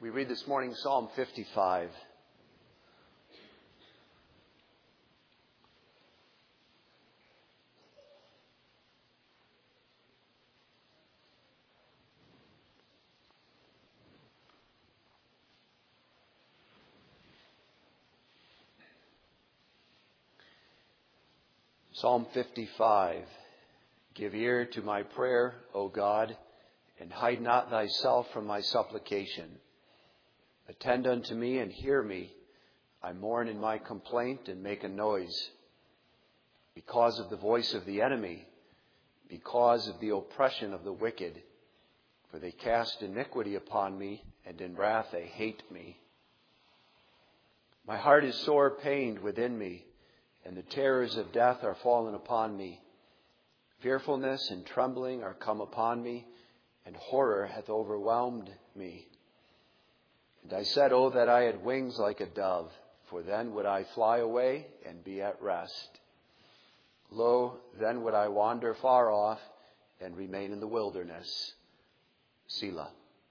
We read this morning Psalm 55. Psalm 55. Give ear to my prayer, O God, and hide not thyself from my supplication. Attend unto me and hear me. I mourn in my complaint and make a noise. Because of the voice of the enemy, because of the oppression of the wicked. For they cast iniquity upon me, and in wrath they hate me. My heart is sore pained within me, and the terrors of death are fallen upon me. Fearfulness and trembling are come upon me, and horror hath overwhelmed me. And I said, Oh, that I had wings like a dove, for then would I fly away and be at rest. Lo, then would I wander far off and remain in the wilderness. Selah.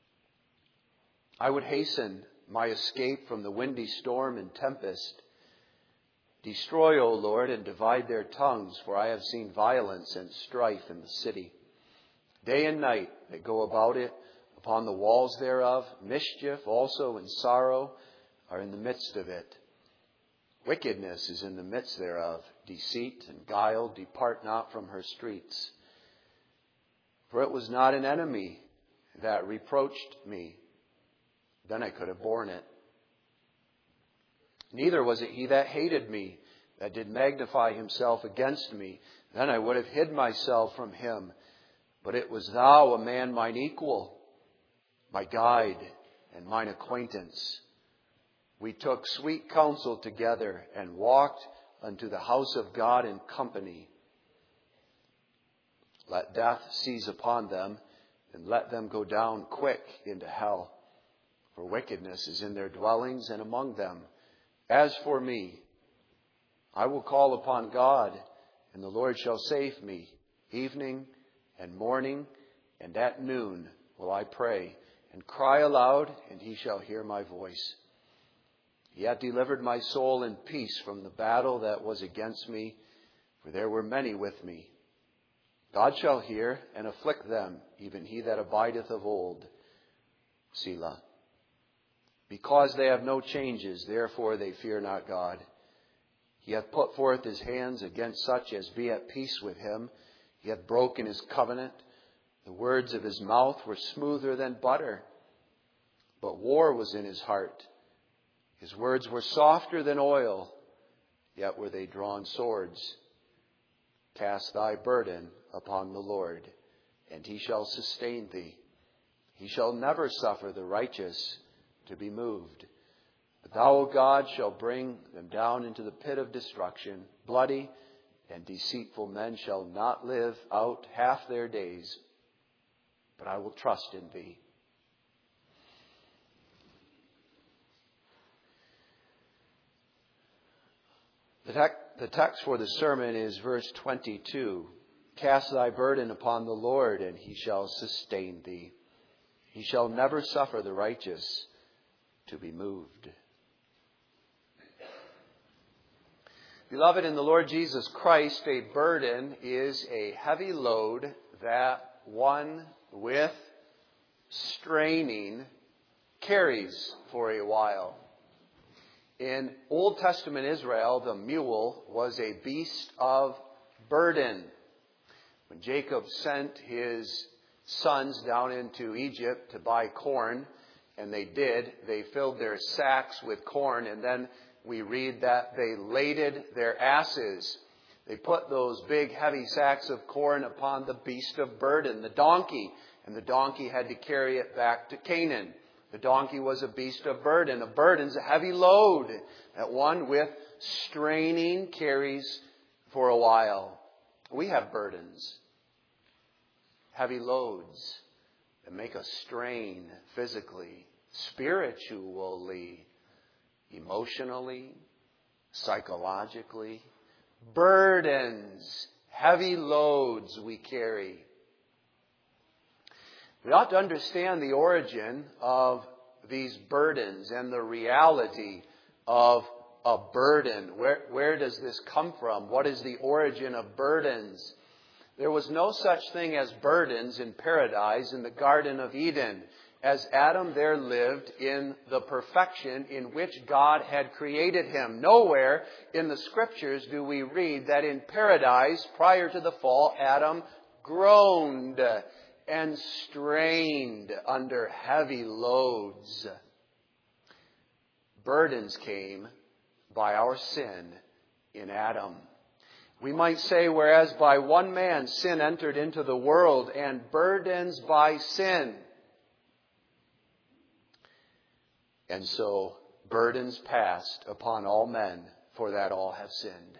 I would hasten my escape from the windy storm and tempest. Destroy, O Lord, and divide their tongues, for I have seen violence and strife in the city. Day and night they go about it, upon the walls thereof. Mischief also and sorrow are in the midst of it. Wickedness is in the midst thereof. Deceit and guile depart not from her streets. For it was not an enemy that reproached me, then I could have borne it. Neither was it he that hated me, that did magnify himself against me, then I would have hid myself from him. But it was thou, a man mine equal, my guide and mine acquaintance. We took sweet counsel together and walked unto the house of God in company. Let death seize upon them, and let them go down quick into hell. For wickedness is in their dwellings and among them. As for me, I will call upon God, and the Lord shall save me. Evening and morning and at noon will I pray, and cry aloud, and he shall hear my voice. He hath delivered my soul in peace from the battle that was against me, for there were many with me. God shall hear and afflict them, even he that abideth of old. Selah. Because they have no changes, therefore they fear not God. He hath put forth his hands against such as be at peace with him. He hath broken his covenant. The words of his mouth were smoother than butter, but war was in his heart. His words were softer than oil, yet were they drawn swords. Cast thy burden upon the Lord, and he shall sustain thee. He shall never suffer the righteous to be moved. But thou, O God, shalt bring them down into the pit of destruction. Bloody and deceitful men shall not live out half their days, but I will trust in thee. The text for the sermon is verse 22. Cast thy burden upon the Lord, and he shall sustain thee. He shall never suffer the righteous to be moved. Beloved in the Lord Jesus Christ, a burden is a heavy load that one with straining carries for a while. In Old Testament Israel, the mule was a beast of burden. When Jacob sent his sons down into Egypt to buy corn, and they did, they filled their sacks with corn, and then we read that they laded their asses. They put those big heavy sacks of corn upon the beast of burden, the donkey, and the donkey had to carry it back to Canaan. The donkey was a beast of burden. A burden's a heavy load that one with straining carries for a while. We have burdens, heavy loads that make us strain physically, spiritually, emotionally, psychologically. Burdens, heavy loads we carry. We ought to understand the origin of these burdens and the reality of a burden. Where does this come from? What is the origin of burdens? There was no such thing as burdens in paradise in the Garden of Eden, as Adam there lived in the perfection in which God had created him. Nowhere in the Scriptures do we read that in paradise, prior to the fall, Adam groaned and strained under heavy loads. Burdens came by our sin in Adam. We might say, whereas by one man sin entered into the world, and burdens by sin. And so burdens passed upon all men, for that all have sinned.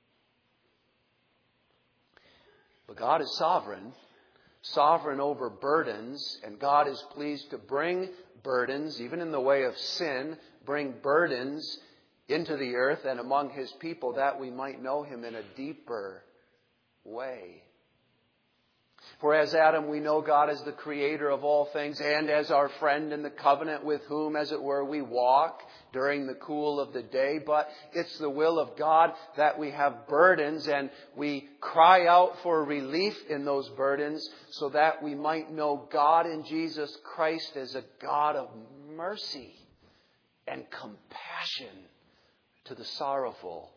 But God is sovereign over burdens, and God is pleased to bring burdens, even in the way of sin, bring burdens into the earth and among His people, that we might know Him in a deeper way. For as Adam, we know God as the creator of all things, and as our friend in the covenant with whom, as it were, we walk during the cool of the day. But it's the will of God that we have burdens, and we cry out for relief in those burdens, so that we might know God in Jesus Christ as a God of mercy and compassion to the sorrowful.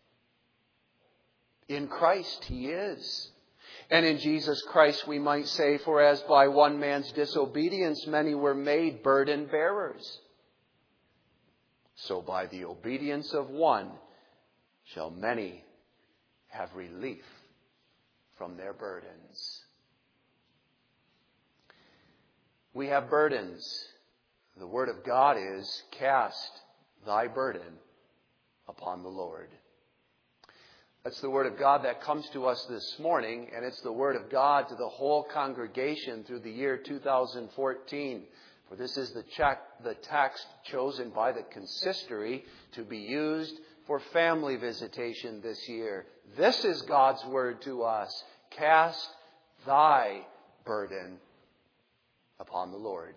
In Christ He is. And in Jesus Christ we might say, for as by one man's disobedience many were made burden bearers, so by the obedience of one shall many have relief from their burdens. We have burdens. The word of God is, cast thy burden upon the Lord. That's the word of God that comes to us this morning, and it's the word of God to the whole congregation through the year 2014. For this is the text chosen by the consistory to be used for family visitation this year. This is God's word to us. Cast thy burden upon the Lord.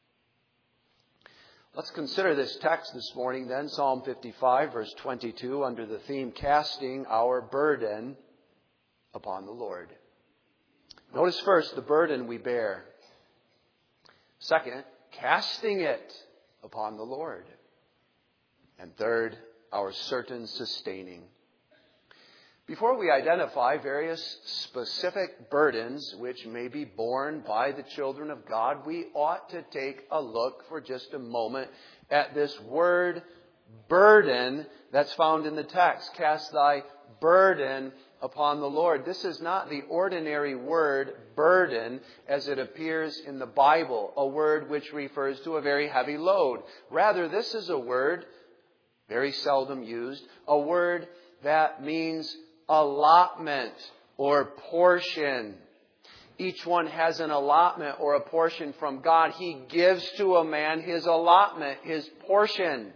Let's consider this text this morning then, Psalm 55, verse 22, under the theme, casting our burden upon the Lord. Notice first the burden we bear. Second, casting it upon the Lord. And third, our certain sustaining. Before we identify various specific burdens which may be borne by the children of God, we ought to take a look for just a moment at this word burden that's found in the text. Cast thy burden upon the Lord. This is not the ordinary word burden as it appears in the Bible, a word which refers to a very heavy load. Rather, this is a word, very seldom used, a word that means allotment or portion. Each one has an allotment or a portion from God. He gives to a man his allotment, his portion.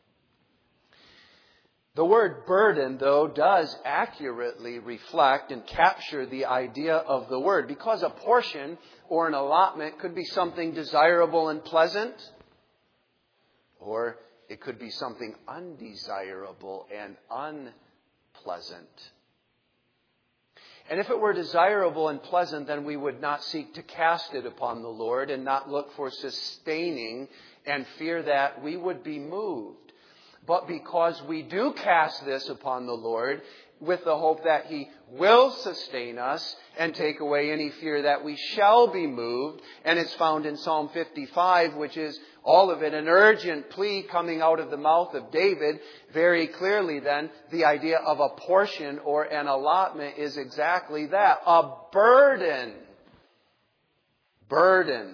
The word burden, though, does accurately reflect and capture the idea of the word, because a portion or an allotment could be something desirable and pleasant, or it could be something undesirable and unpleasant. And if it were desirable and pleasant, then we would not seek to cast it upon the Lord and not look for sustaining and fear that we would be moved. But because we do cast this upon the Lord with the hope that He will sustain us and take away any fear that we shall be moved, and it's found in Psalm 55, which is all of it an urgent plea coming out of the mouth of David. Very clearly then, the idea of a portion or an allotment is exactly that, a burden. Burden.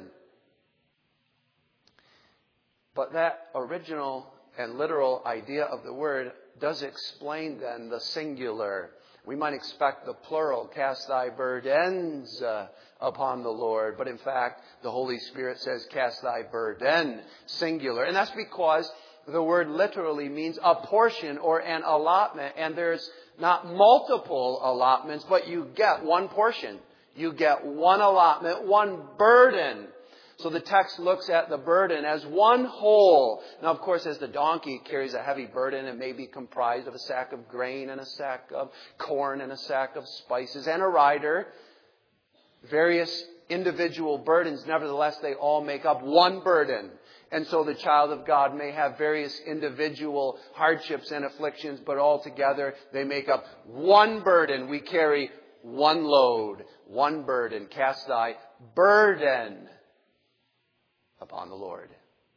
But that original and literal idea of the word does explain then the singular. We might expect the plural, cast thy burdens upon the Lord. But in fact, the Holy Spirit says, cast thy burden, singular. And that's because the word literally means a portion or an allotment. And there's not multiple allotments, but you get one portion. You get one allotment, one burden. So the text looks at the burden as one whole. Now, of course, as the donkey carries a heavy burden, it may be comprised of a sack of grain and a sack of corn and a sack of spices and a rider. Various individual burdens, nevertheless, they all make up one burden. And so the child of God may have various individual hardships and afflictions, but altogether they make up one burden. We carry one load, one burden. Cast thy burden upon the Lord.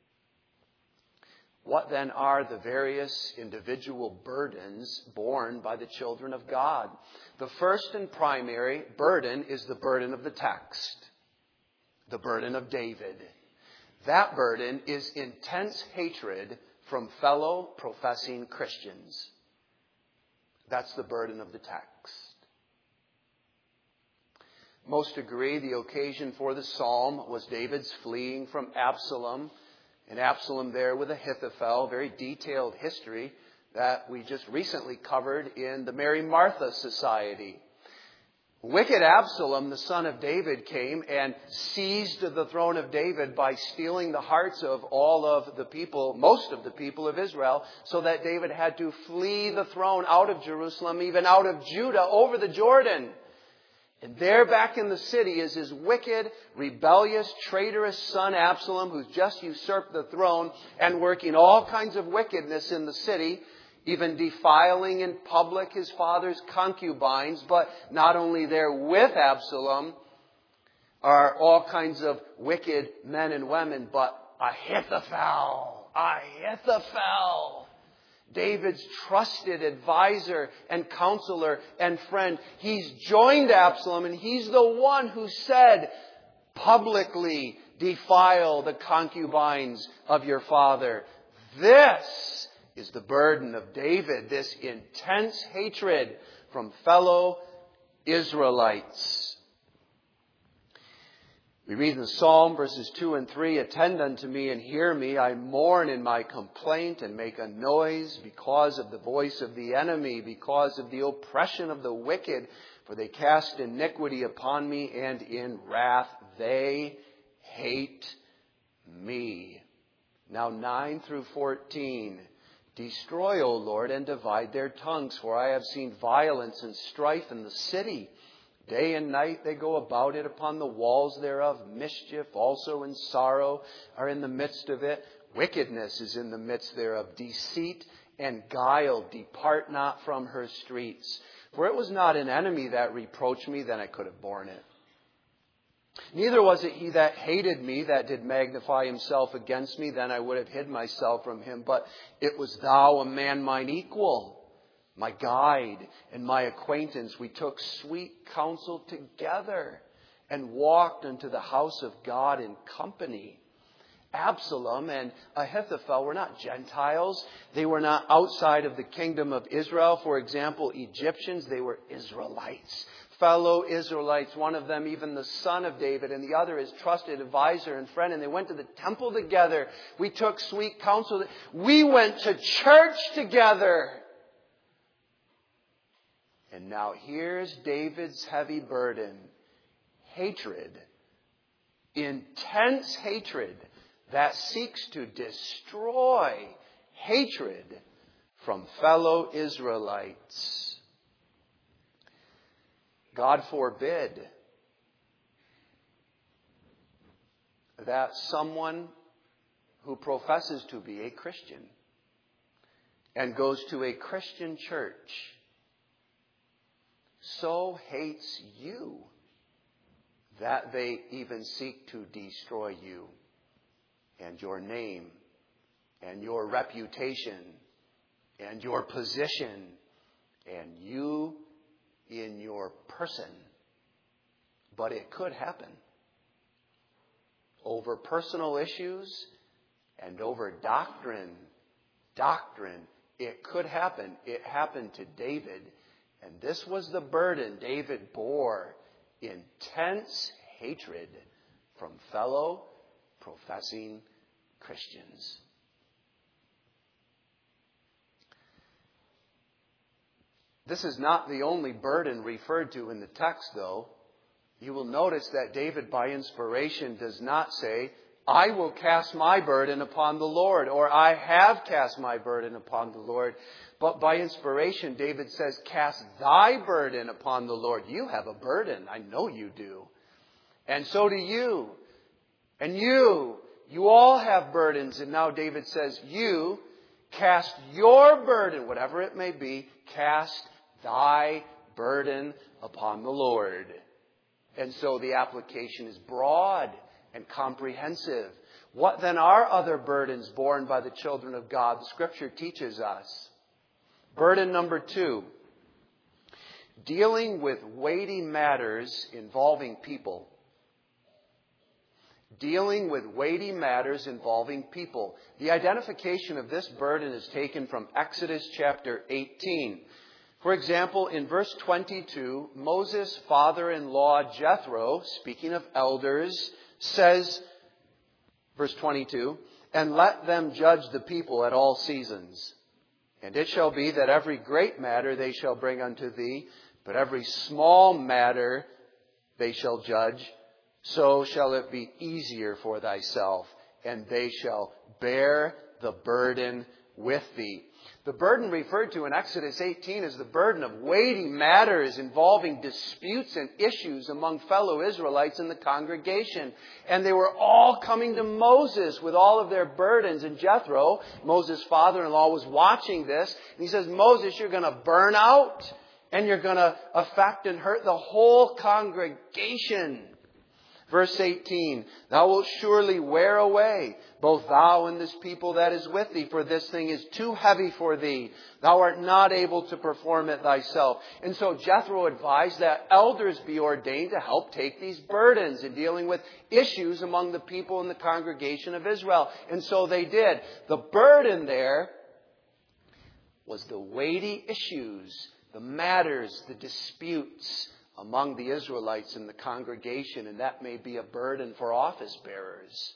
What then are the various individual burdens borne by the children of God? The first and primary burden is the burden of the text, the burden of David. That burden is intense hatred from fellow professing Christians. That's the burden of the text. Most agree the occasion for the psalm was David's fleeing from Absalom. And Absalom there with Ahithophel, very detailed history that we just recently covered in the Mary Martha Society. Wicked Absalom, the son of David, came and seized the throne of David by stealing the hearts of all of the people, most of the people of Israel, so that David had to flee the throne out of Jerusalem, even out of Judah, over the Jordan. And there back in the city is his wicked, rebellious, traitorous son Absalom, who's just usurped the throne and working all kinds of wickedness in the city, even defiling in public his father's concubines. But not only there with Absalom are all kinds of wicked men and women, but Ahithophel, David's trusted advisor and counselor and friend. He's joined Absalom, and he's the one who said, publicly defile the concubines of your father. This is the burden of David, this intense hatred from fellow Israelites. We read in the Psalm, verses 2 and 3, attend unto me and hear me. I mourn in my complaint and make a noise because of the voice of the enemy, because of the oppression of the wicked. For they cast iniquity upon me, and in wrath they hate me. Now 9 through 14. Destroy, O Lord, and divide their tongues, for I have seen violence and strife in the city. Day and night they go about it upon the walls thereof. Mischief also and sorrow are in the midst of it. Wickedness is in the midst thereof. Deceit and guile depart not from her streets. For it was not an enemy that reproached me, then I could have borne it. Neither was it he that hated me that did magnify himself against me, then I would have hid myself from him. But it was thou, a man mine equal, my guide and my acquaintance. We took sweet counsel together and walked unto the house of God in company. Absalom and Ahithophel were not Gentiles. They were not outside of the kingdom of Israel. For example, Egyptians, they were Israelites. Fellow Israelites, one of them even the son of David, and the other his trusted advisor and friend. And they went to the temple together. We took sweet counsel. We went to church together. And now here's David's heavy burden. Hatred. Intense hatred that seeks to destroy. Hatred from fellow Israelites. God forbid that someone who professes to be a Christian and goes to a Christian church so hates you that they even seek to destroy you and your name and your reputation and your position and you in your person. But it could happen over personal issues and over doctrine. It could happen. It happened to David. And this was the burden David bore. Intense hatred from fellow professing Christians. This is not the only burden referred to in the text, though. You will notice that David, by inspiration, does not say, I will cast my burden upon the Lord, or I have cast my burden upon the Lord. But by inspiration, David says, cast thy burden upon the Lord. You have a burden. I know you do. And so do you. And you all have burdens. And now David says, you cast your burden, whatever it may be, cast thy burden upon the Lord. And so the application is broad and comprehensive. What then are other burdens borne by the children of God? The Scripture teaches us. Burden number 2, dealing with weighty matters involving people. Dealing with weighty matters involving people. The identification of this burden is taken from Exodus chapter 18. For example, in verse 22, Moses' father-in-law Jethro, speaking of elders, says, verse 22, and let them judge the people at all seasons. And it shall be that every great matter they shall bring unto thee, but every small matter they shall judge. So shall it be easier for thyself, and they shall bear the burden with thee. The burden referred to in Exodus 18 is the burden of weighty matters involving disputes and issues among fellow Israelites in the congregation. And they were all coming to Moses with all of their burdens. And Jethro, Moses' father-in-law, was watching this. And he says, Moses, you're going to burn out and you're going to affect and hurt the whole congregation. Verse 18, thou wilt surely wear away, both thou and this people that is with thee, for this thing is too heavy for thee. Thou art not able to perform it thyself. And so Jethro advised that elders be ordained to help take these burdens in dealing with issues among the people in the congregation of Israel. And so they did. The burden there was the weighty issues, the matters, the disputes among the Israelites in the congregation, and that may be a burden for office bearers.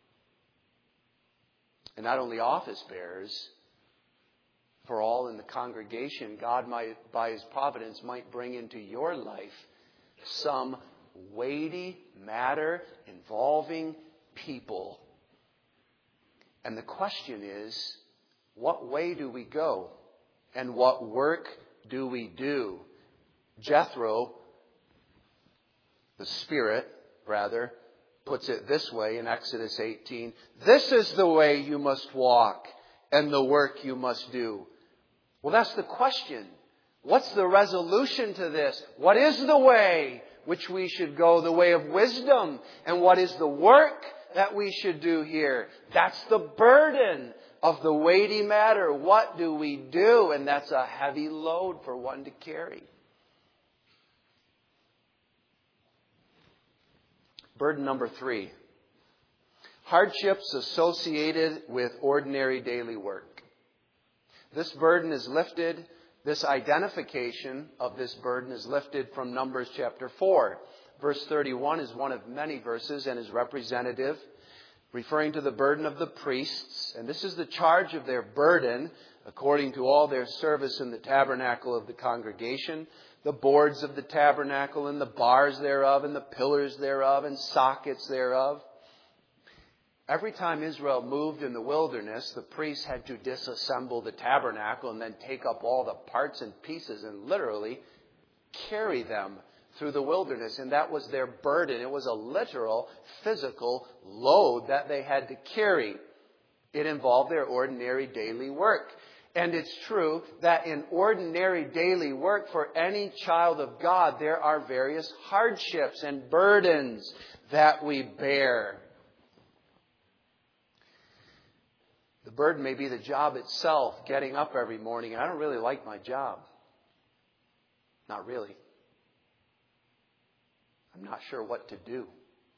And not only office bearers, for all in the congregation, God might, by His providence, might bring into your life some weighty matter involving people. And the question is, what way do we go? And what work do we do? Jethro, the Spirit, puts it this way in Exodus 18. This is the way you must walk and the work you must do. Well, that's the question. What's the resolution to this? What is the way which we should go, the way of wisdom? And what is the work that we should do here? That's the burden of the weighty matter. What do we do? And that's a heavy load for one to carry. Burden number 3. Hardships associated with ordinary daily work. This burden is lifted, this identification of this burden is lifted from Numbers chapter 4. Verse 31 is one of many verses and is representative, referring to the burden of the priests. And this is the charge of their burden according to all their service in the tabernacle of the congregation, the boards of the tabernacle and the bars thereof and the pillars thereof and sockets thereof. Every time Israel moved in the wilderness, the priests had to disassemble the tabernacle and then take up all the parts and pieces and literally carry them through the wilderness. And that was their burden. It was a literal, physical load that they had to carry. It involved their ordinary daily work. And it's true that in ordinary daily work for any child of God, there are various hardships and burdens that we bear. The burden may be the job itself, getting up every morning. And I don't really like my job. Not really. I'm not sure what to do.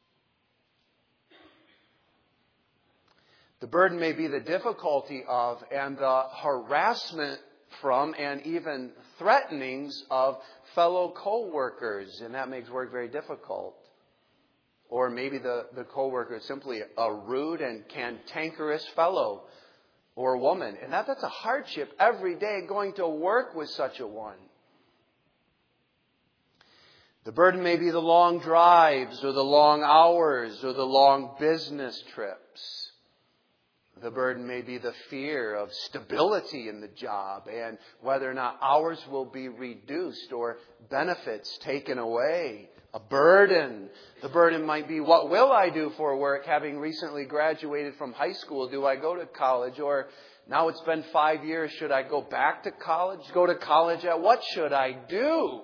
The burden may be the difficulty of and the harassment from and even threatenings of fellow co-workers, and that makes work very difficult. Or maybe the co-worker is simply a rude and cantankerous fellow or woman, and that's a hardship every day going to work with such a one. The burden may be the long drives or the long hours or the long business trips. The burden may be the fear of stability in the job and whether or not hours will be reduced or benefits taken away. A burden. The burden might be, what will I do for work having recently graduated from high school? Do I go to college? Or now it's been 5 years. Should I go back to college? Go to college at what should I do?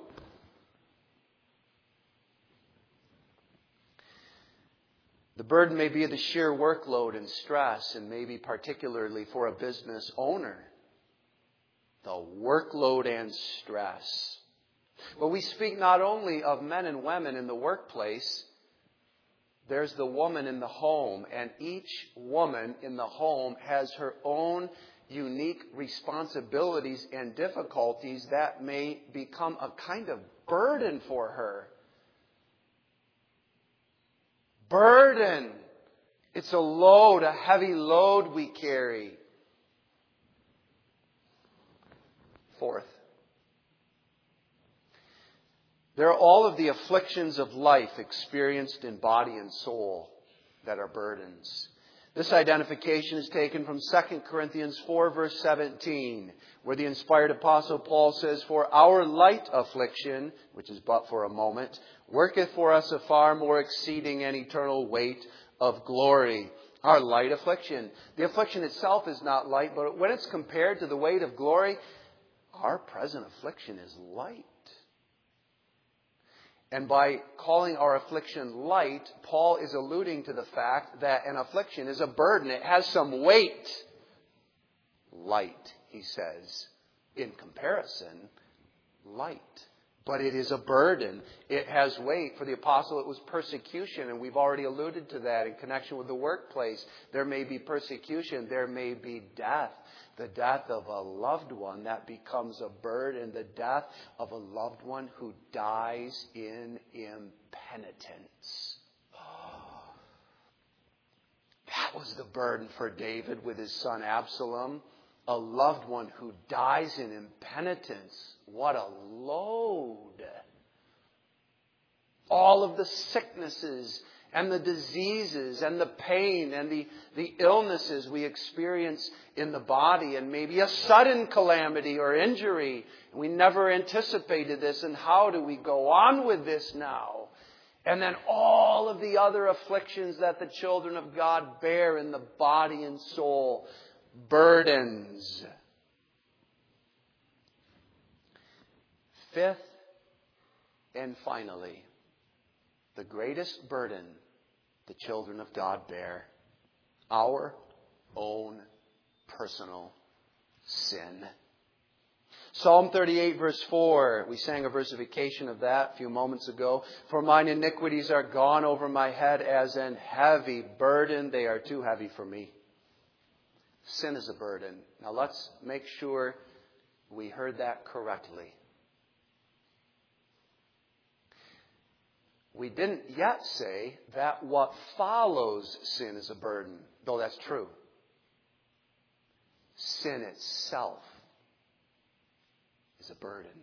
The burden may be the sheer workload and stress, and maybe particularly for a business owner, the workload and stress. But we speak not only of men and women in the workplace, there's the woman in the home, and each woman in the home has her own unique responsibilities and difficulties that may become a kind of burden for her. Burden. It's a load, a heavy load we carry. Fourth, there are all of the afflictions of life experienced in body and soul that are burdens. This identification is taken from 2 Corinthians 4 verse 17, where the inspired apostle Paul says, "For our light affliction, which is but for a moment, worketh for us a far more exceeding and eternal weight of glory." Our light affliction. The affliction itself is not light, but when it's compared to the weight of glory, our present affliction is light. And by calling our affliction light, Paul is alluding to the fact that an affliction is a burden. It has some weight. Light, he says, in comparison, light. But it is a burden. It has weight. For the apostle, it was persecution, and we've already alluded to that in connection with the workplace. There may be persecution. There may be death. The death of a loved one, that becomes a burden. The death of a loved one who dies in impenitence. That was the burden for David with his son Absalom. A loved one who dies in impenitence. What a load. All of the sicknesses and the diseases and the pain and the illnesses we experience in the body, and maybe a sudden calamity or injury. We never anticipated this, and how do we go on with this now? And then all of the other afflictions that the children of God bear in the body and soul. Burdens. Fifth and finally, the greatest burden the children of God bear, our own personal sin. Psalm 38 verse 4, we sang a versification of that a few moments ago. "For mine iniquities are gone over my head as an heavy burden. They are too heavy for me." Sin is a burden. Now let's make sure we heard that correctly. We didn't yet say that what follows sin is a burden, though that's true. Sin itself is a burden.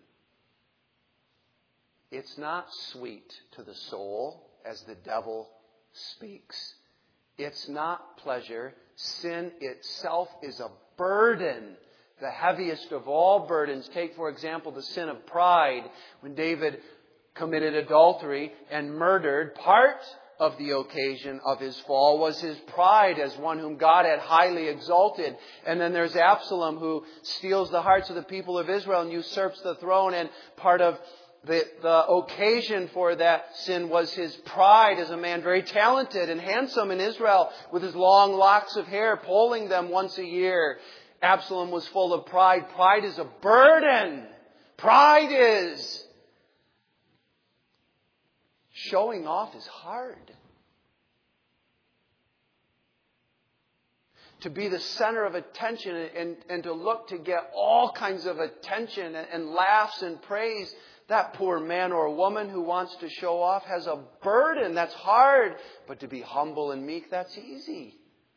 It's not sweet to the soul as the devil speaks. It's not pleasure. Sin itself is a burden. The heaviest of all burdens. Take, for example, the sin of pride. When David committed adultery and murdered, part of the occasion of his fall was his pride as one whom God had highly exalted. And then there's Absalom, who steals the hearts of the people of Israel and usurps the throne. And part of the occasion for that sin was his pride as a man very talented and handsome in Israel, with his long locks of hair, pulling them once a year. Absalom was full of pride. Pride is a burden. Pride is. Showing off is hard. To be the center of attention and to look to get all kinds of attention and laughs and praise. That poor man or woman who wants to show off has a burden. That's hard. But to be humble and meek, that's easy.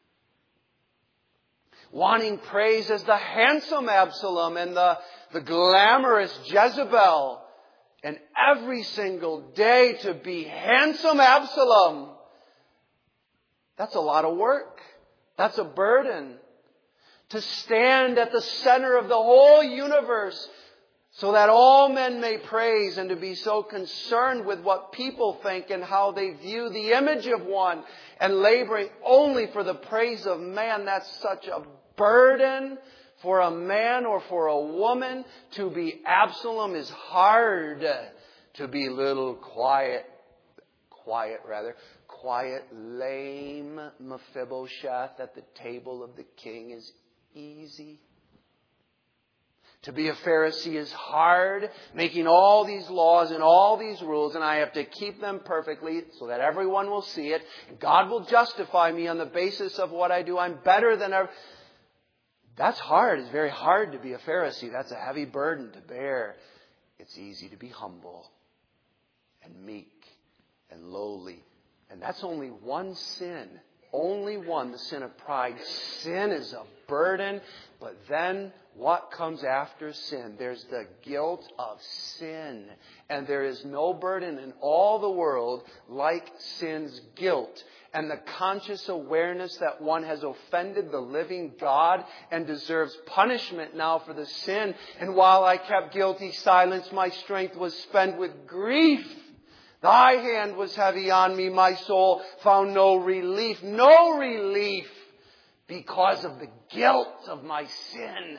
Wanting praise as the handsome Absalom and the glamorous Jezebel, and every single day to be handsome Absalom. That's a lot of work. That's a burden. To stand at the center of the whole universe so that all men may praise, and to be so concerned with what people think and how they view the image of one, and laboring only for the praise of man. That's such a burden for a man or for a woman. To be Absalom is hard. To be little quiet, lame Mephibosheth at the table of the king is easy. To be a Pharisee is hard, making all these laws and all these rules, and I have to keep them perfectly so that everyone will see it. God will justify me on the basis of what I do. I'm better than ever. That's hard. It's very hard to be a Pharisee. That's a heavy burden to bear. It's easy to be humble and meek and lowly. And that's only one sin. Only one, the sin of pride. Sin is a burden. But then what comes after sin? There's the guilt of sin. And there is no burden in all the world like sin's guilt. And the conscious awareness that one has offended the living God and deserves punishment now for the sin. And while I kept guilty silence, my strength was spent with grief. Thy hand was heavy on me. My soul found no relief. No relief because of the guilt of my sin.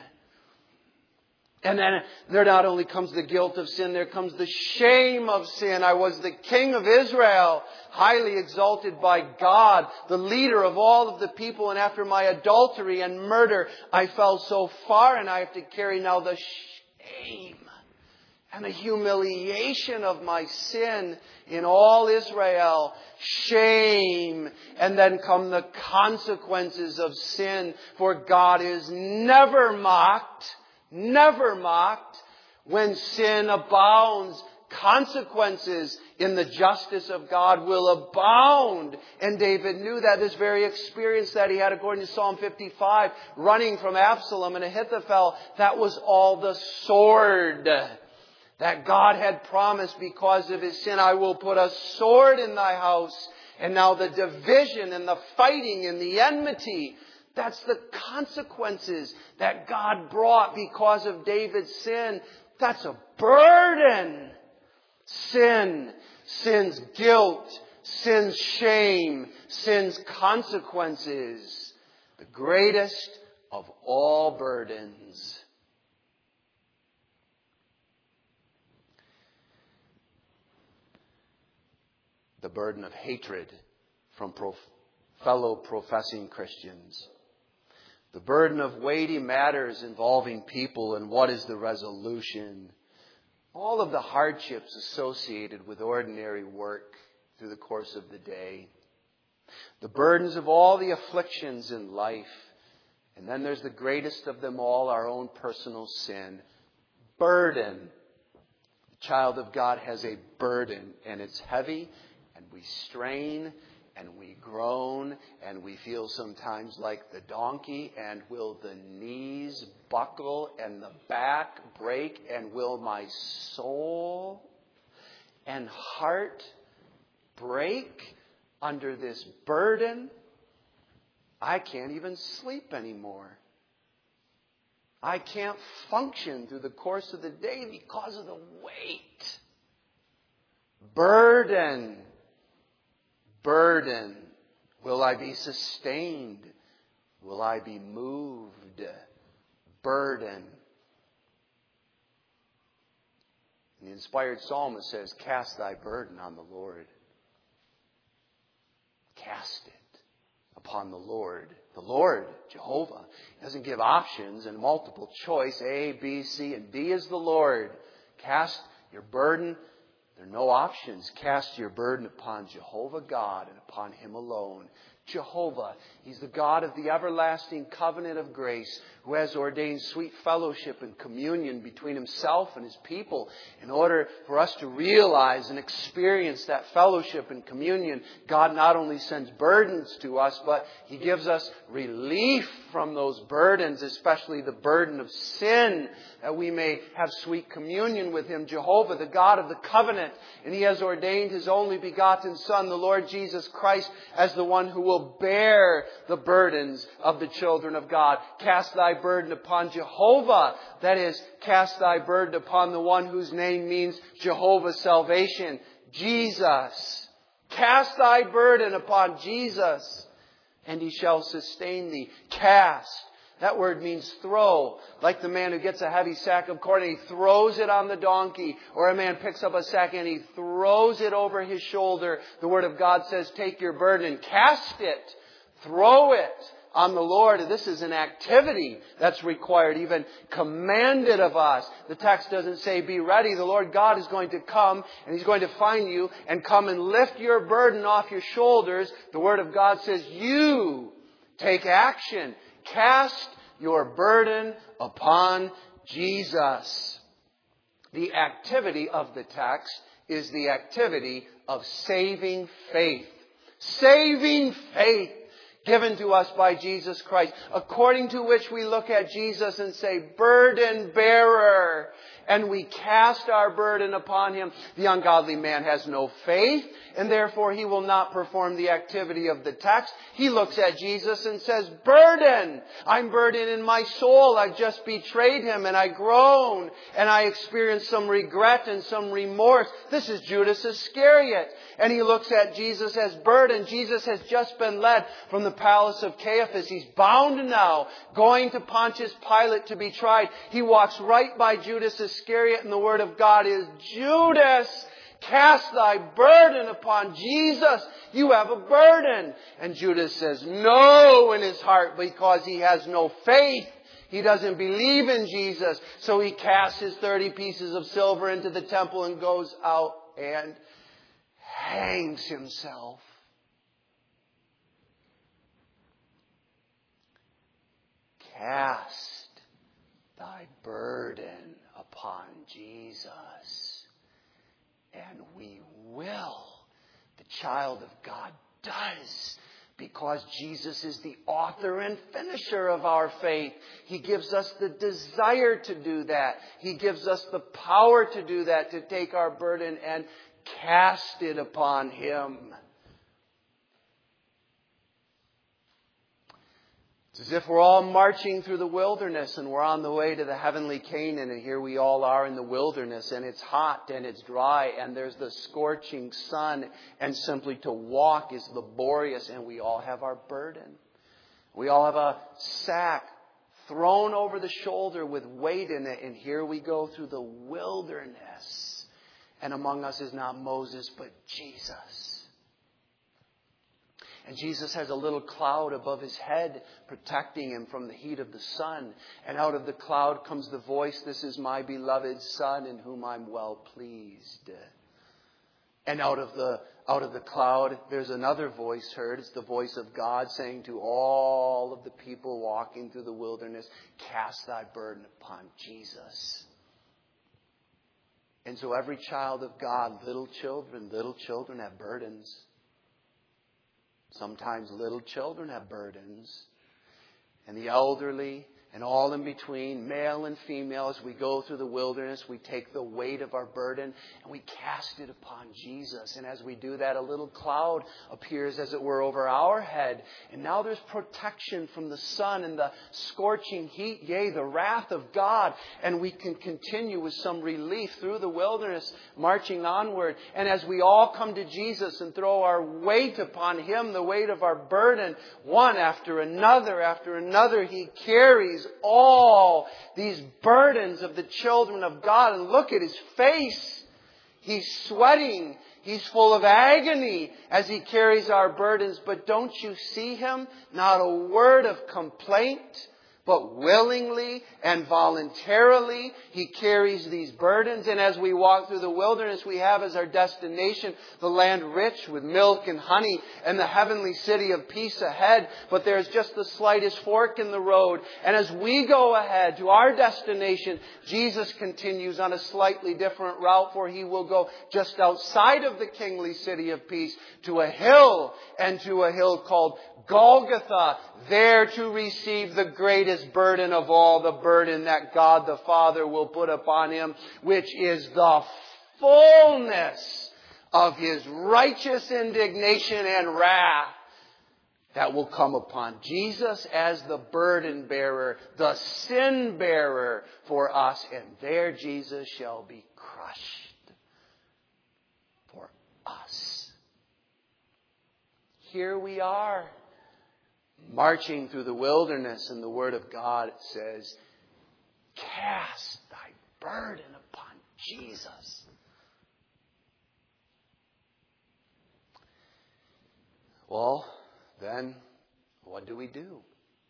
And then there not only comes the guilt of sin, there comes the shame of sin. I was the king of Israel, highly exalted by God, the leader of all of the people. And after my adultery and murder, I fell so far, and I have to carry now the shame and the humiliation of my sin in all Israel. Shame. And then come the consequences of sin. For God is never mocked. Never mocked. When sin abounds, consequences in the justice of God will abound. And David knew that. This very experience that he had, according to Psalm 55, running from Absalom and Ahithophel, that was all the sword that God had promised because of his sin. I will put a sword in thy house. And now the division and the fighting and the enmity, that's the consequences that God brought because of David's sin. That's a burden. Sin, sin's guilt, sin's shame, sin's consequences. The greatest of all burdens. The burden of hatred from fellow professing Christians. The burden of weighty matters involving people and what is the resolution. All of the hardships associated with ordinary work through the course of the day. The burdens of all the afflictions in life. And then there's the greatest of them all, our own personal sin. Burden. The child of God has a burden, and it's heavy, and we strain, and we groan, and we feel sometimes like the donkey. And will the knees buckle and the back break? And will my soul and heart break under this burden? I can't even sleep anymore. I can't function through the course of the day because of the weight. Burden. Burden. Will I be sustained? Will I be moved? Burden. The inspired psalmist says, cast thy burden on the Lord. Cast it upon the Lord. The Lord, Jehovah, doesn't give options and multiple choice. A, B, C, and D is the Lord. Cast your burden. There are no options. Cast your burden upon Jehovah God and upon Him alone. Jehovah. He's the God of the everlasting covenant of grace, who has ordained sweet fellowship and communion between Himself and His people. In order for us to realize and experience that fellowship and communion, God not only sends burdens to us, but He gives us relief from those burdens, especially the burden of sin, that we may have sweet communion with Him. Jehovah, the God of the covenant, and He has ordained His only begotten Son, the Lord Jesus Christ, as the one who will bear the burdens of the children of God. Cast thy burden upon Jehovah. That is, cast thy burden upon the one whose name means Jehovah's salvation, Jesus. Cast thy burden upon Jesus, and He shall sustain thee. Cast. That word means throw. Like the man who gets a heavy sack of corn and he throws it on the donkey. Or a man picks up a sack and he throws it over his shoulder. The Word of God says, take your burden, cast it, throw it on the Lord. This is an activity that's required, even commanded of us. The text doesn't say be ready. The Lord God is going to come and He's going to find you and come and lift your burden off your shoulders. The Word of God says you take action. Cast your burden upon Jesus. The activity of the text is the activity of saving faith. Saving faith given to us by Jesus Christ, according to which we look at Jesus and say, burden bearer, and we cast our burden upon Him. The ungodly man has no faith, and therefore he will not perform the activity of the text. He looks at Jesus and says, burden. I'm burdened in my soul. I've just betrayed Him, and I groan, and I experience some regret and some remorse. This is Judas Iscariot. And he looks at Jesus as burdened. Jesus has just been led from the palace of Caiaphas. He's bound now, going to Pontius Pilate to be tried. He walks right by Judas Iscariot, and the Word of God is, Judas, cast thy burden upon Jesus. You have a burden. And Judas says no in his heart because he has no faith. He doesn't believe in Jesus. So he casts his 30 pieces of silver into the temple and goes out and hangs himself. Cast thy burden upon Jesus, and we will. The child of God does, because Jesus is the author and finisher of our faith. He gives us the desire to do that. He gives us the power to do that, to take our burden and cast it upon Him. It's as if we're all marching through the wilderness and we're on the way to the heavenly Canaan, and here we all are in the wilderness, and it's hot and it's dry and there's the scorching sun, and simply to walk is laborious, and we all have our burden. We all have a sack thrown over the shoulder with weight in it, and here we go through the wilderness. And among us is not Moses, but Jesus. And Jesus has a little cloud above His head, protecting Him from the heat of the sun. And out of the cloud comes the voice, this is my beloved Son, in whom I'm well pleased. And out of the cloud, there's another voice heard. It's the voice of God saying to all of the people walking through the wilderness, cast thy burden upon Jesus. And so every child of God, little children have burdens. Sometimes little children have burdens. And the elderly and all in between, male and female, as we go through the wilderness, we take the weight of our burden and we cast it upon Jesus. And as we do that, a little cloud appears, as it were, over our head. And now there's protection from the sun and the scorching heat, yea, the wrath of God. And we can continue with some relief through the wilderness, marching onward. And as we all come to Jesus and throw our weight upon Him, the weight of our burden, one after another, He carries all these burdens of the children of God. And look at His face. He's sweating. He's full of agony as He carries our burdens. But don't you see Him? Not a word of complaint, but willingly and voluntarily He carries these burdens. And as we walk through the wilderness, we have as our destination the land rich with milk and honey and the heavenly city of peace ahead. But there's just the slightest fork in the road. And as we go ahead to our destination, Jesus continues on a slightly different route, for He will go just outside of the kingly city of peace to a hill, and to a hill called Golgotha, there to receive the greatest burden of all, the burden that God the Father will put upon Him, which is the fullness of His righteous indignation and wrath that will come upon Jesus as the burden bearer, the sin bearer for us. And there Jesus shall be crushed for us. Here we are, marching through the wilderness, and the Word of God says, cast thy burden upon Jesus. Well, then, what do we do?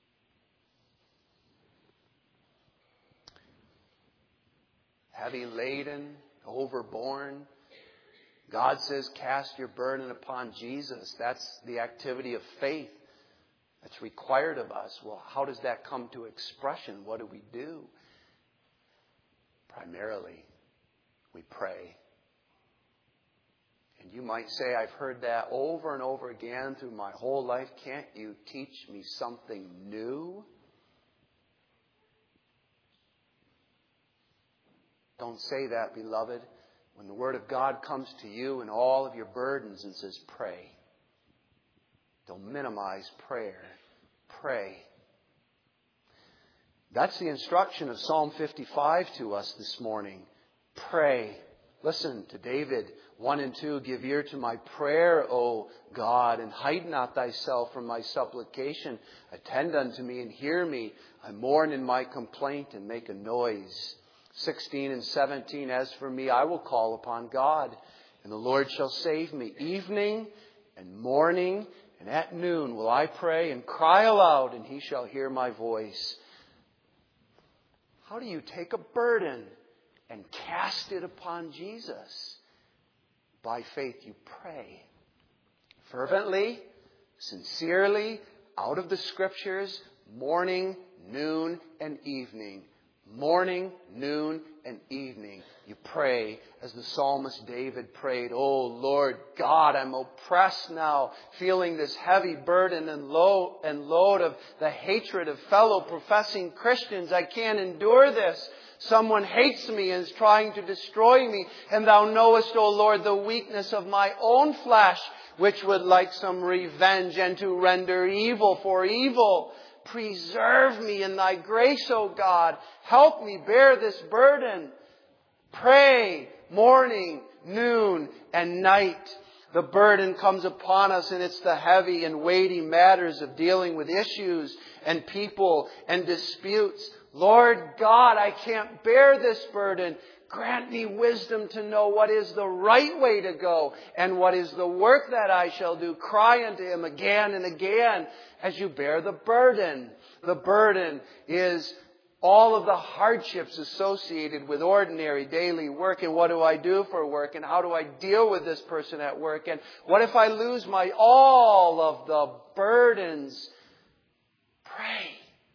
Heavy laden, overborne. God says, cast your burden upon Jesus. That's the activity of faith that's required of us. Well, how does that come to expression? What do we do? Primarily, we pray. And you might say, I've heard that over and over again through my whole life. Can't you teach me something new? Don't say that, beloved. When the Word of God comes to you and all of your burdens and says, pray. Don't minimize prayer. Pray. That's the instruction of Psalm 55 to us this morning. Pray. Listen to David 1 and 2. Give ear to my prayer, O God, and hide not thyself from my supplication. Attend unto me and hear me. I mourn in my complaint and make a noise. 16 and 17, as for me, I will call upon God, and the Lord shall save me. Evening and morning and at noon will I pray and cry aloud, and He shall hear my voice. How do you take a burden and cast it upon Jesus? By faith you pray. Fervently, sincerely, out of the Scriptures, morning, noon, and evening. Morning, noon, and evening. You pray as the psalmist David prayed, Oh Lord God, I'm oppressed now, feeling this heavy burden and load of the hatred of fellow professing Christians. I can't endure this. Someone hates me and is trying to destroy me. And Thou knowest, O Lord, the weakness of my own flesh, which would like some revenge and to render evil for evil. Preserve me in Thy grace, O God. Help me bear this burden. Pray morning, noon, and night. The burden comes upon us, and it's the heavy and weighty matters of dealing with issues and people and disputes. Lord God, I can't bear this burden. Grant me wisdom to know what is the right way to go and what is the work that I shall do. Cry unto Him again and again as you bear the burden. The burden is all of the hardships associated with ordinary daily work. And what do I do for work? And how do I deal with this person at work? And what if I lose all of the burdens? Pray.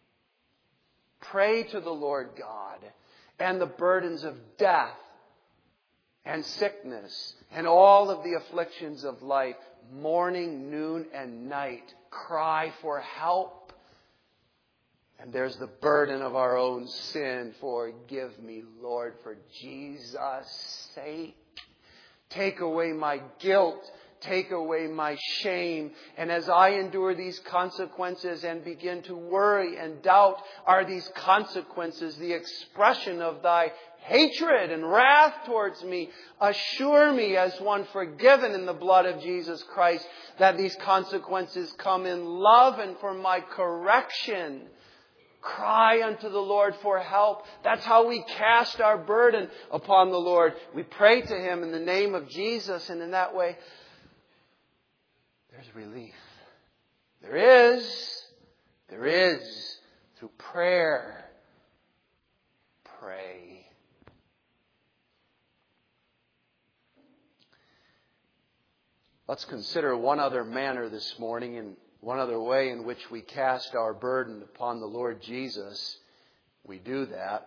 Pray to the Lord God. And the burdens of death and sickness and all of the afflictions of life, morning, noon, and night, cry for help. And there's the burden of our own sin. Forgive me, Lord, for Jesus' sake. Take away my guilt. Take away my shame. And as I endure these consequences and begin to worry and doubt, are these consequences the expression of Thy hatred and wrath towards me? Assure me as one forgiven in the blood of Jesus Christ that these consequences come in love and for my correction. Cry unto the Lord for help. That's how we cast our burden upon the Lord. We pray to Him in the name of Jesus, and in that way, there's relief. There is, through prayer. Pray. Let's consider one other manner this morning and one other way in which we cast our burden upon the Lord Jesus. We do that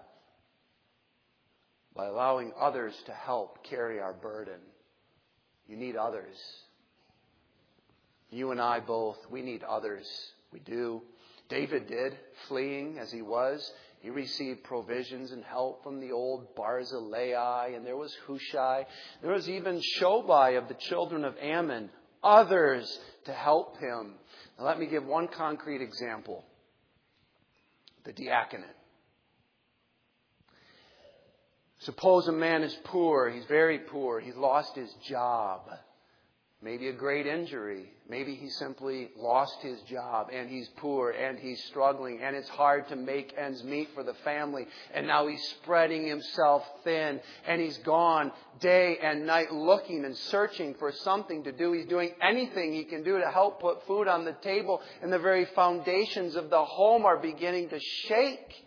by allowing others to help carry our burden. You need others. You and I both, we need others. We do. David did, fleeing as he was. He received provisions and help from the old Barzillai, and there was Hushai. There was even Shobai of the children of Ammon, others to help him. Now let me give one concrete example. The diaconate. Suppose a man is poor, he's very poor, he's lost his job. Maybe a great injury. Maybe he simply lost his job and he's poor and he's struggling and it's hard to make ends meet for the family. And now he's spreading himself thin and he's gone day and night looking and searching for something to do. He's doing anything he can do to help put food on the table, and the very foundations of the home are beginning to shake.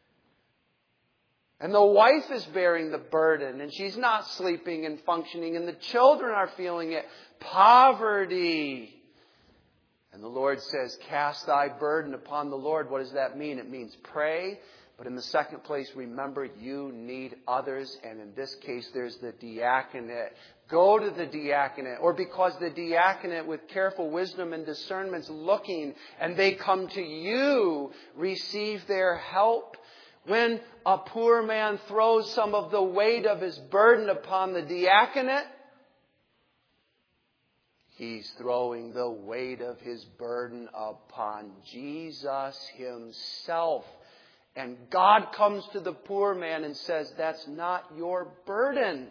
And the wife is bearing the burden, and she's not sleeping and functioning, and the children are feeling it. Poverty. And the Lord says, cast thy burden upon the Lord. What does that mean? It means pray. But in the second place, remember, you need others. And in this case, there's the diaconate. Go to the diaconate. Or because the diaconate, with careful wisdom and discernment, is looking, and they come to you, receive their help. When a poor man throws some of the weight of his burden upon the diaconate, he's throwing the weight of his burden upon Jesus himself. And God comes to the poor man and says, that's not your burden.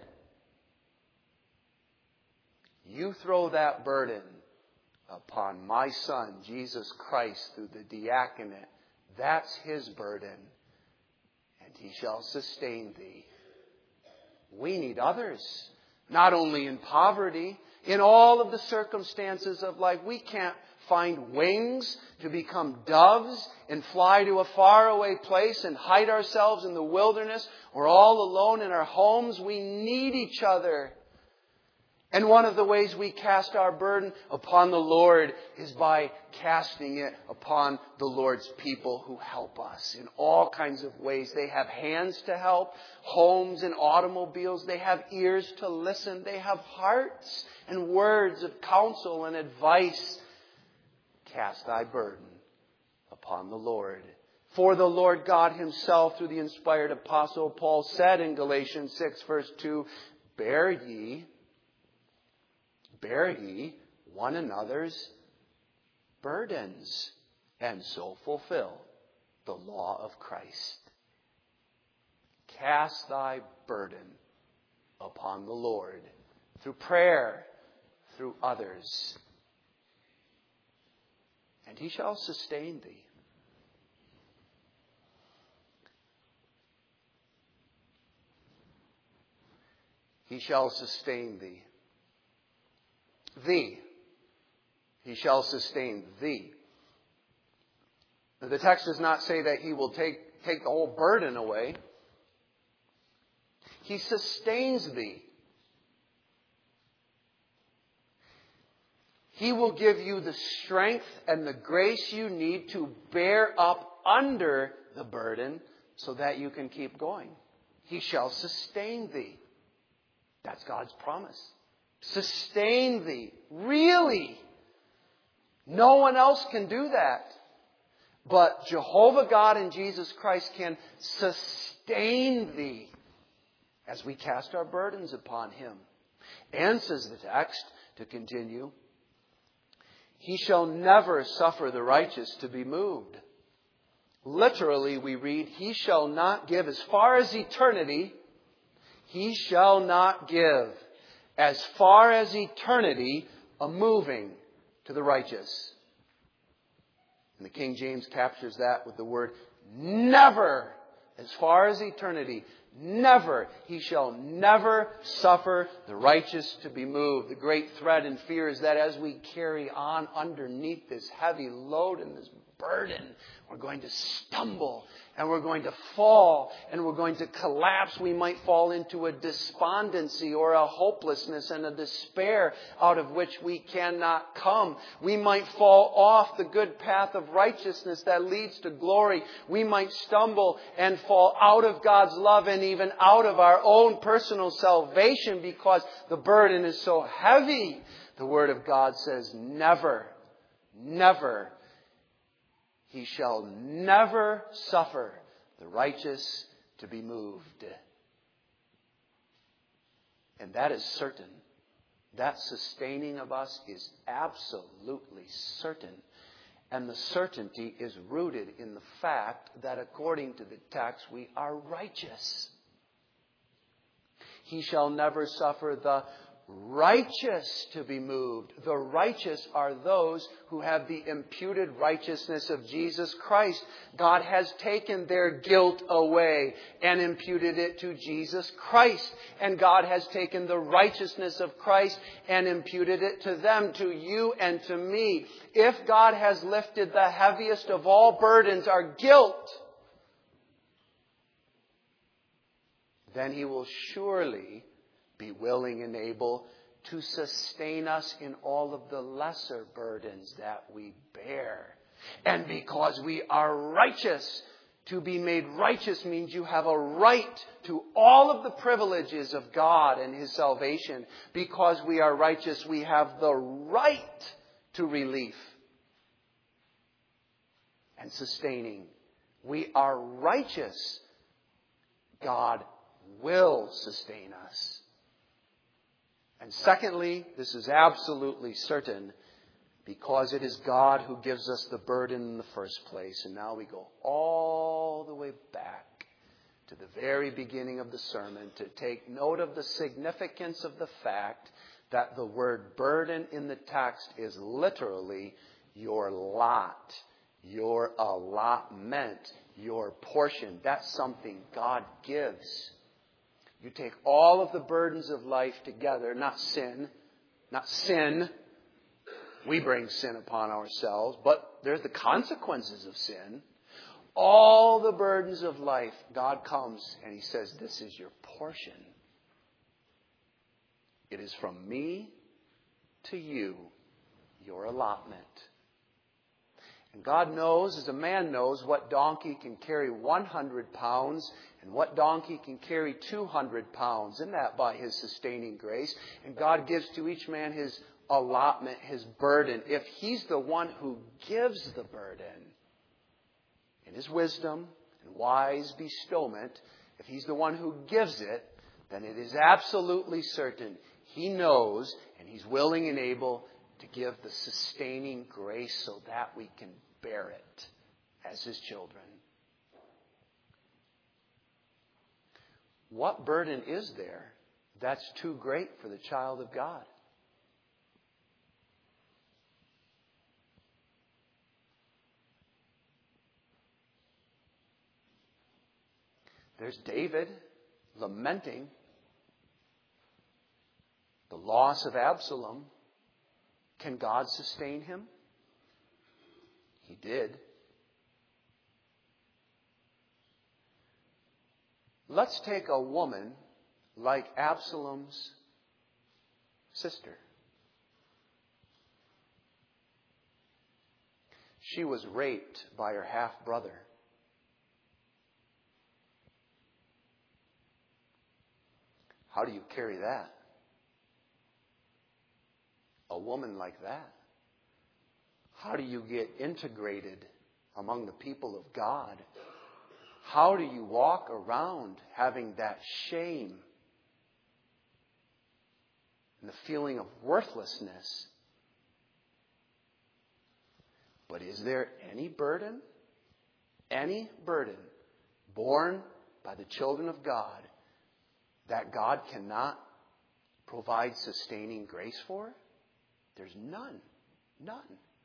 You throw that burden upon my Son, Jesus Christ, through the diaconate. That's his burden. And he shall sustain thee. We need others, not only in poverty, in all of the circumstances of life. We can't find wings to become doves and fly to a faraway place and hide ourselves in the wilderness. We're all alone in our homes. We need each other. And one of the ways we cast our burden upon the Lord is by casting it upon the Lord's people who help us in all kinds of ways. They have hands to help, homes and automobiles. They have ears to listen. They have hearts and words of counsel and advice. Cast thy burden upon the Lord. For the Lord God himself, through the inspired apostle Paul, said in Galatians 6 verse 2, Bear ye one another's burdens, and so fulfill the law of Christ. Cast thy burden upon the Lord through prayer, through others, and he shall sustain thee. He shall sustain thee. Thee. He shall sustain thee. Now, the text does not say that he will take the whole burden away. He sustains thee. He will give you the strength and the grace you need to bear up under the burden so that you can keep going. He shall sustain thee. That's God's promise. Sustain thee. Really. No one else can do that. But Jehovah God and Jesus Christ can sustain thee as we cast our burdens upon him. And, says the text, to continue, he shall never suffer the righteous to be moved. Literally, we read, he shall not give as far as eternity. He shall not give as far as eternity a moving to the righteous. And the King James captures that with the word never. As far as eternity, never. He shall never suffer the righteous to be moved. The great threat and fear is that as we carry on underneath this heavy load and this burden. We're going to stumble and we're going to fall and we're going to collapse. We might fall into a despondency or a hopelessness and a despair out of which we cannot come. We might fall off the good path of righteousness that leads to glory. We might stumble and fall out of God's love and even out of our own personal salvation because the burden is so heavy. The Word of God says, never, never. He shall never suffer the righteous to be moved. And that is certain. That sustaining of us is absolutely certain. And the certainty is rooted in the fact that according to the text, we are righteous. He shall never suffer the righteous to be moved. The righteous are those who have the imputed righteousness of Jesus Christ. God has taken their guilt away and imputed it to Jesus Christ. And God has taken the righteousness of Christ and imputed it to them, to you and to me. If God has lifted the heaviest of all burdens, our guilt, then He will surely be willing and able to sustain us in all of the lesser burdens that we bear. And because we are righteous, to be made righteous means you have a right to all of the privileges of God and His salvation. Because we are righteous, we have the right to relief and sustaining. We are righteous. God will sustain us. And secondly, this is absolutely certain because it is God who gives us the burden in the first place. And now we go all the way back to the very beginning of the sermon to take note of the significance of the fact that the word burden in the text is literally your lot, your allotment, your portion. That's something God gives. You take all of the burdens of life together, not sin. We bring sin upon ourselves, but there's the consequences of sin. All the burdens of life, God comes and He says, this is your portion. It is from me to you, your allotment. And God knows, as a man knows, what donkey can carry 100 pounds and what donkey can carry 200 pounds. And that by His sustaining grace. And God gives to each man his allotment, his burden. If He's the one who gives the burden, in His wisdom and wise bestowment, if He's the one who gives it, then it is absolutely certain He knows and He's willing and able to give the sustaining grace so that we can bear it as His children. What burden is there that's too great for the child of God? There's David lamenting the loss of Absalom. Can God sustain him? He did. Let's take a woman like Absalom's sister. She was raped by her half-brother. How do you carry that? A woman like that. How do you get integrated among the people of God? How do you walk around having that shame and the feeling of worthlessness? But is there any burden borne by the children of God that God cannot provide sustaining grace for? There's none. None.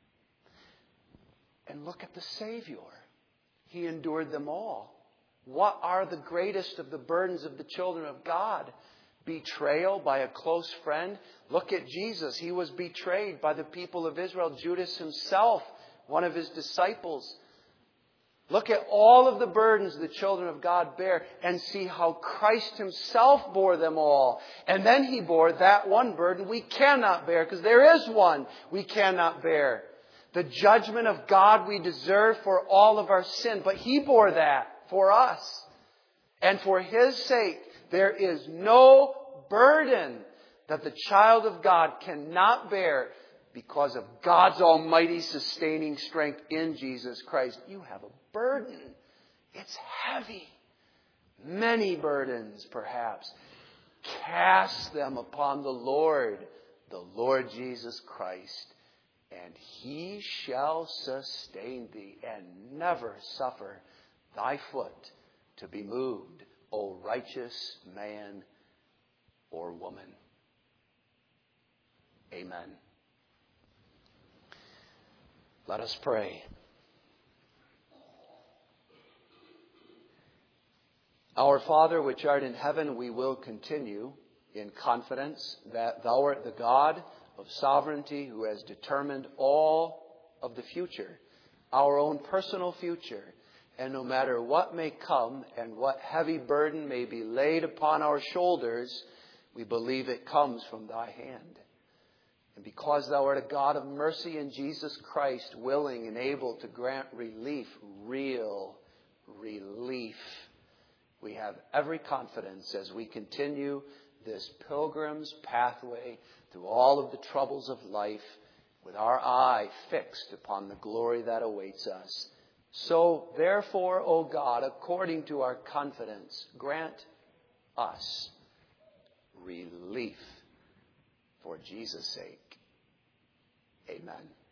And look at the Savior. He endured them all. What are the greatest of the burdens of the children of God? Betrayal by a close friend. Look at Jesus. He was betrayed by the people of Israel. Judas himself one of his disciples. Look at all of the burdens the children of God bear and see how Christ himself bore them all. And then he bore that one burden we cannot bear, because there is one we cannot bear. The judgment of God we deserve for all of our sin. But he bore that for us. And for his sake, there is no burden that the child of God cannot bear because of God's almighty sustaining strength in Jesus Christ. You have a burden. It's heavy. Many burdens, perhaps. Cast them upon the Lord Jesus Christ, and he shall sustain thee and never suffer thy foot to be moved, O righteous man or woman. Amen. Let us pray. Our Father, which art in heaven, we will continue in confidence that thou art the God of sovereignty who has determined all of the future, our own personal future. And no matter what may come and what heavy burden may be laid upon our shoulders, we believe it comes from thy hand. And because thou art a God of mercy in Jesus Christ, willing and able to grant relief, real relief, we have every confidence as we continue this pilgrim's pathway through all of the troubles of life with our eye fixed upon the glory that awaits us. So, therefore, O God, according to our confidence, grant us relief for Jesus' sake. Amen.